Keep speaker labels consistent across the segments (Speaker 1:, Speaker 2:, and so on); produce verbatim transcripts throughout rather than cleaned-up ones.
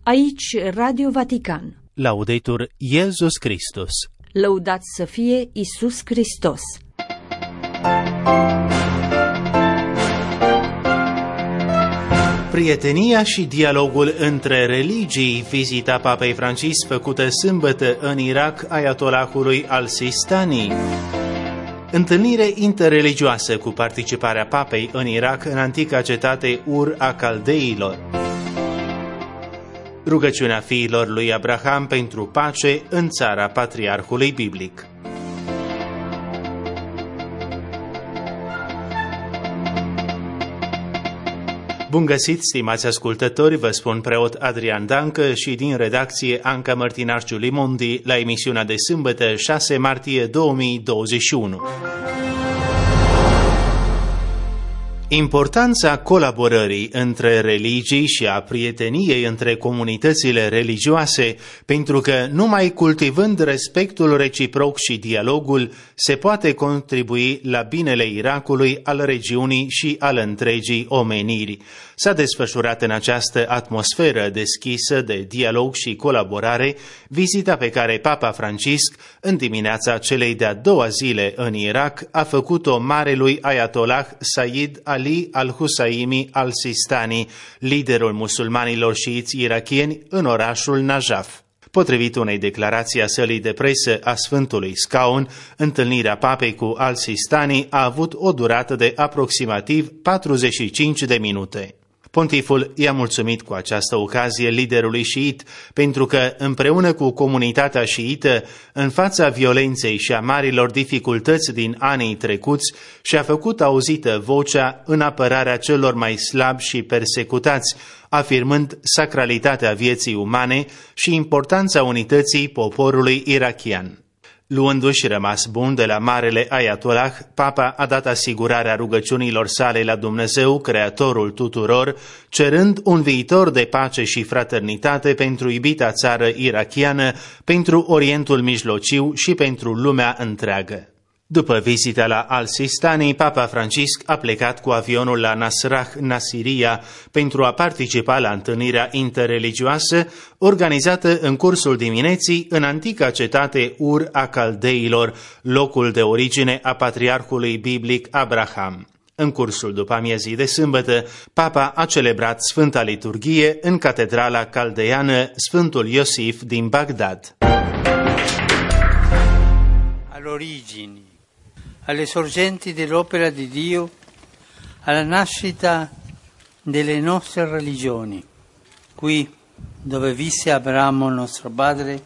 Speaker 1: Aici Radio Vatican.
Speaker 2: Laudetur Iesus Christus.
Speaker 1: Lăudat să fie Iisus Hristos.
Speaker 2: Prietenia și dialogul între religii, vizita Papei Francisc făcută sâmbătă în Irak Ayatollahului al-Sistani. Întâlnire interreligioasă cu participarea Papei în Irak, în antica cetate Ur a Caldeilor. Rugăciunea fiilor lui Abraham pentru pace în țara Patriarhului Biblic. Bun găsit, stimați ascultători, vă spun preot Adrian Dancă și din redacție Anca Mărtinașciu Limondi la emisiunea de sâmbătă șase martie două mii douăzeci și unu. Importanța colaborării între religii și a prieteniei între comunitățile religioase, pentru că numai cultivând respectul reciproc și dialogul se poate contribui la binele Irakului, al regiunii și al întregii omeniri. S-a desfășurat în această atmosferă deschisă de dialog și colaborare vizita pe care Papa Francisc, în dimineața celei de-a doua zile în Irak, a făcut-o marelui Ayatollah Sayyid Ali al-Husaymi al-Sistani, liderul musulmanilor șiiți irakieni, în orașul Najaf. Potrivit unei declarații a sălii de presă a Sfântului Scaun, întâlnirea papei cu al-Sistani a avut o durată de aproximativ patruzeci și cinci de minute. Pontiful i-a mulțumit cu această ocazie liderului șiit, pentru că, împreună cu comunitatea șiită, în fața violenței și a marilor dificultăți din anii trecuți, și-a făcut auzită vocea în apărarea celor mai slabi și persecutați, afirmând sacralitatea vieții umane și importanța unității poporului irakian. Luându-și rămas bun de la marele Ayatollah, Papa a dat asigurarea rugăciunilor sale la Dumnezeu, Creatorul tuturor, cerând un viitor de pace și fraternitate pentru iubita țară irakiană, pentru Orientul Mijlociu și pentru lumea întreagă. După vizita la al-Sistani, Papa Francisc a plecat cu avionul la Nasrah, Nasiria, pentru a participa la întâlnirea interreligioasă organizată în cursul dimineții în antica cetate Ur a Caldeilor, locul de origine a patriarhului biblic Abraham. În cursul după amiezii de sâmbătă, Papa a celebrat Sfânta Liturghie în catedrala caldeană Sfântul Iosif din Bagdad.
Speaker 3: All'origine, alle sorgenti dell'opera di Dio, alla nascita delle nostre religioni. Qui, dove visse Abramo, nostro padre,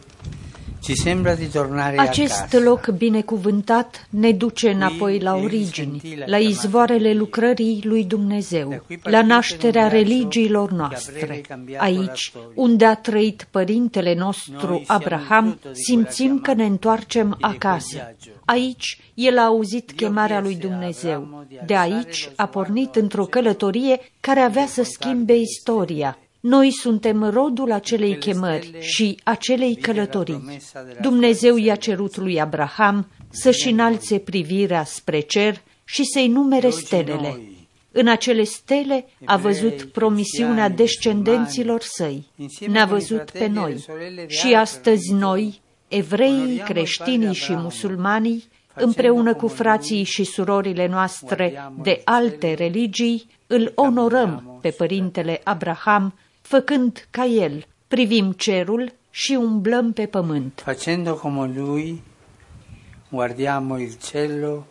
Speaker 3: ci sembra di tornare a casa.
Speaker 1: Acest loc binecuvântat ne duce înapoi la origini, la izvoarele lucrării lui Dumnezeu, la nașterea religiilor noastre. Aici, unde a trăit părintele nostru Abraham, simțim că ne întoarcem acasă. Aici, el a auzit chemarea lui Dumnezeu. De aici a pornit într-o călătorie care avea să schimbe istoria. Noi suntem rodul acelei chemări și acelei călătorii. Dumnezeu i-a cerut lui Abraham să-și înalțe privirea spre cer și să-i numere stelele. În acele stele a văzut promisiunea descendenților săi. Ne-a văzut pe noi. Și astăzi noi, evreii, creștinii și musulmanii, împreună cu frații și surorile noastre de alte religii, îl onorăm pe părintele Abraham, făcând ca el, privim cerul și umblăm pe pământ.
Speaker 3: Facendo come lui, guardiamo il cielo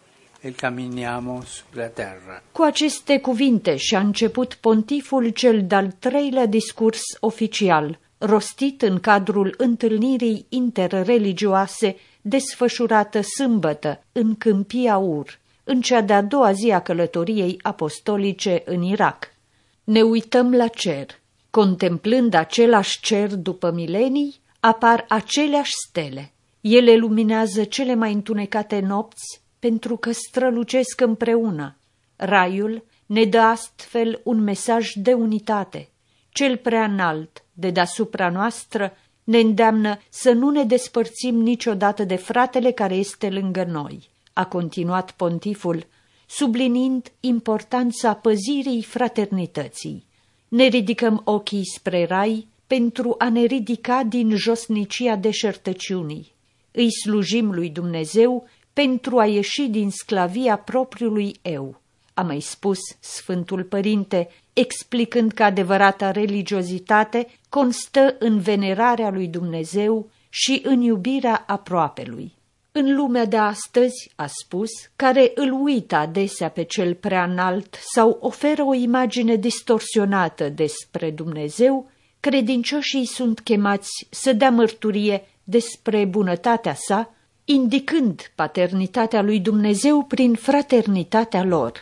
Speaker 3: e camminiamo sulla terra.
Speaker 1: Cu aceste cuvinte și-a început pontiful cel de-al treilea discurs oficial, rostit în cadrul întâlnirii interreligioase desfășurată sâmbătă în Câmpia Ur, în cea de-a doua zi a călătoriei apostolice în Irak. Ne uităm la cer. Contemplând același cer după milenii, apar aceleași stele. Ele luminează cele mai întunecate nopți pentru că strălucesc împreună. Raiul ne dă astfel un mesaj de unitate. Cel prea înalt, de deasupra noastră, ne îndeamnă să nu ne despărțim niciodată de fratele care este lângă noi, a continuat pontiful, subliniind importanța păzirii fraternității. Ne ridicăm ochii spre rai pentru a ne ridica din josnicia deșertăciunii. Îi slujim lui Dumnezeu pentru a ieși din sclavia propriului eu, a mai spus Sfântul Părinte, explicând că adevărata religiozitate constă în venerarea lui Dumnezeu și în iubirea aproapelui. În lumea de astăzi, a spus, care îl uită adesea pe cel prea înalt sau oferă o imagine distorsionată despre Dumnezeu, credincioșii sunt chemați să dea mărturie despre bunătatea sa, indicând paternitatea lui Dumnezeu prin fraternitatea lor.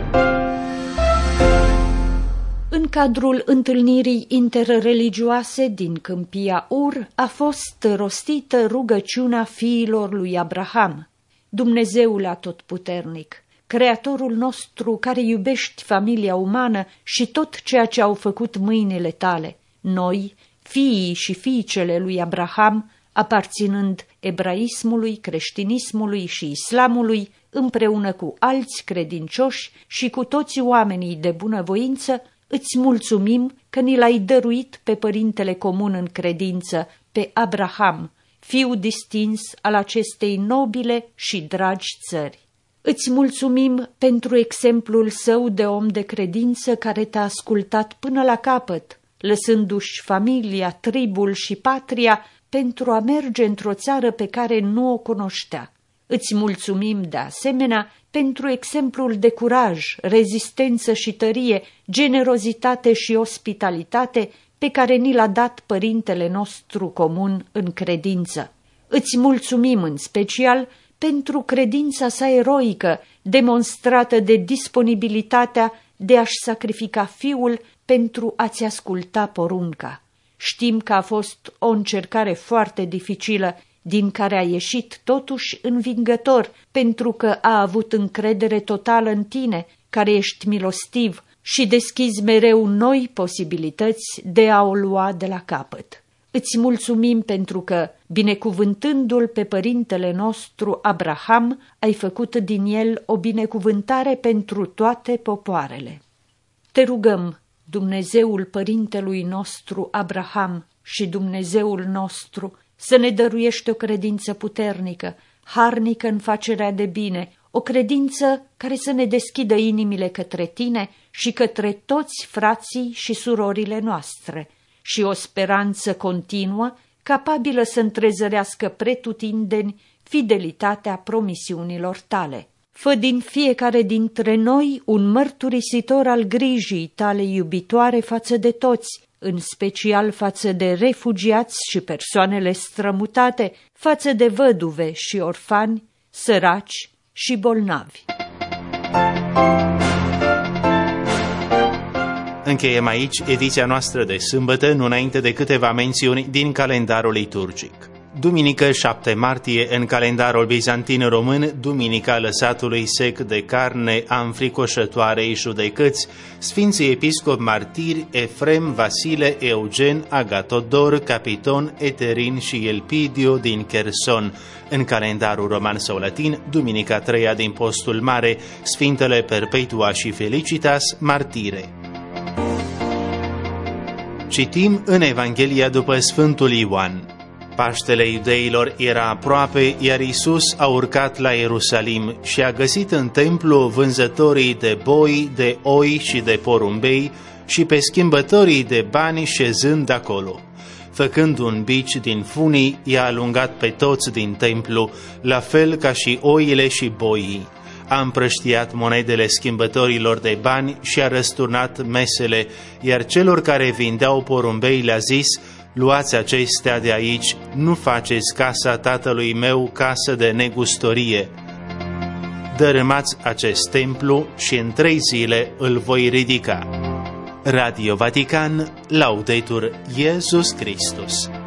Speaker 1: În cadrul întâlnirii interreligioase din Câmpia Ur a fost rostită rugăciunea fiilor lui Abraham. Dumnezeul atotputernic, Creatorul nostru care iubești familia umană și tot ceea ce au făcut mâinile tale, noi, fiii și fiicele lui Abraham, aparținând ebraismului, creștinismului și islamului, împreună cu alți credincioși și cu toți oamenii de bunăvoință, îți mulțumim că ni l-ai dăruit pe părintele comun în credință, pe Abraham, fiu distins al acestei nobile și dragi țări. Îți mulțumim pentru exemplul său de om de credință care te-a ascultat până la capăt, lăsându-și familia, tribul și patria pentru a merge într-o țară pe care nu o cunoștea. Îți mulțumim de asemenea pentru exemplul de curaj, rezistență și tărie, generozitate și ospitalitate pe care ni l-a dat părintele nostru comun în credință. Îți mulțumim în special pentru credința sa eroică, demonstrată de disponibilitatea de a-și sacrifica fiul pentru a-ți asculta porunca. Știm că a fost o încercare foarte dificilă, din care a ieșit totuși învingător, pentru că a avut încredere totală în tine, care ești milostiv și deschizi mereu noi posibilități de a o lua de la capăt. Îți mulțumim pentru că, binecuvântându-l pe părintele nostru Abraham, ai făcut din el o binecuvântare pentru toate popoarele. Te rugăm, Dumnezeul părintelui nostru Abraham și Dumnezeul nostru, să ne dăruiești o credință puternică, harnică în facerea de bine, o credință care să ne deschidă inimile către tine și către toți frații și surorile noastre, și o speranță continuă, capabilă să întrezărească pretutindeni fidelitatea promisiunilor tale. Fă din fiecare dintre noi un mărturisitor al grijii tale iubitoare față de toți, în special față de refugiați și persoanele strămutate, față de văduve și orfani, săraci și bolnavi.
Speaker 2: Încheiem aici ediția noastră de sâmbătă, nu înainte de câteva mențiuni din calendarul liturgic. Duminică șapte martie, în calendarul bizantin român, Duminica lăsatului sec de carne a înfricoșătoarei judecăți, Sfinții Episcopi Martiri Efrem, Vasile, Eugen, Agatodor, Capiton, Eterin și Elpidio din Cherson. În calendarul roman sau latin, Duminica treia din Postul Mare, Sfintele Perpetua și Felicitas, Martire. Citim în Evanghelia după Sfântul Ioan. Paștele iudeilor era aproape, iar Iisus a urcat la Ierusalim și a găsit în templu vânzătorii de boi, de oi și de porumbei și pe schimbătorii de bani șezând acolo. Făcând un bici din funii, i-a alungat pe toți din templu, la fel ca și oile și boii. A împrăștiat monedele schimbătorilor de bani și a răsturnat mesele, iar celor care vindeau porumbei le-a zis: luați acestea de aici, nu faceți casa tatălui meu casă de negustorie. Dărâmați acest templu și în trei zile îl voi ridica. Radio Vatican, Laudetur Iesus Christus.